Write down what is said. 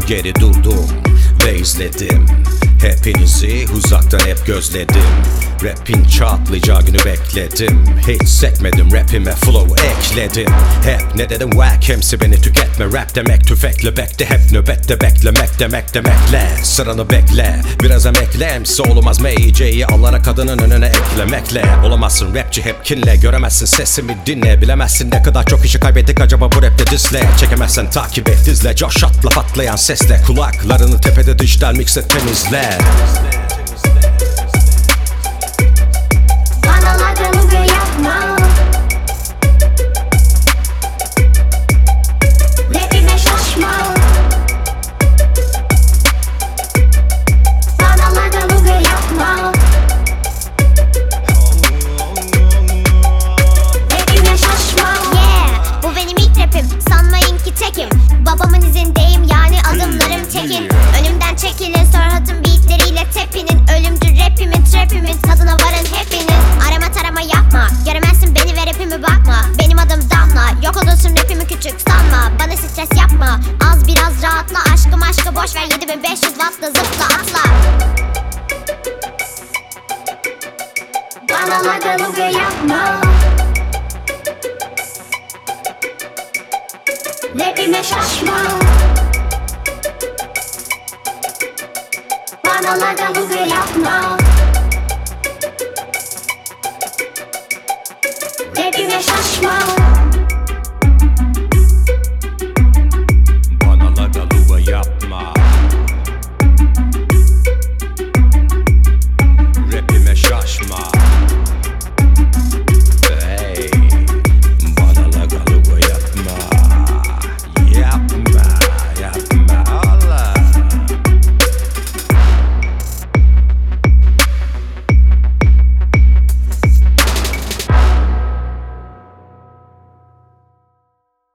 Geri durdum ve izledim. Hepinizi uzaktan hep gözledim. Rap'in çatlayacağı günü bekledim. Hiç sekmedim, rapime flow ekledim. Hep ne dedim, wack hemsi beni tüketme. Rap demek tüfekle bekle, hep nöbette beklemek demek demekle. Sıranı bekle, biraz emekle. Hemsi olmaz MC'yi alana kadının önüne eklemekle. Olamazsın rapçi hep kinle, göremezsin sesimi dinle. Bilemezsin ne kadar çok işi kaybettik acaba bu rapte disle. Çekemezsen takip et izle, coş atla patlayan sesle. Kulaklarını tepede dijital mixle temizle. Bana lagaluga yapma, rapime şaşma. Bana lagaluga yapma, rapime şaşma. Yeah, bu benim ilk rapim, sanmayın ki tekim. Babamın izindeyim, yani adımlarım tekin. Önümden çekilin, Serhat'ın beatleriyle tepinin. Ölümcül rapimin, trapimin tadına varın hepiniz. Arama tarama yapma, göremezsin beni ve rapimi bakma. Benim adım Damla, yok olursun rapimi küçük sanma. Bana stres yapma, az biraz rahatla. Aşkı boş ver, 7500 wattla zıpla atla. Bana lagaluga yapma, rapime şaşma. Bana lagaluga yapma, rapime şaşma.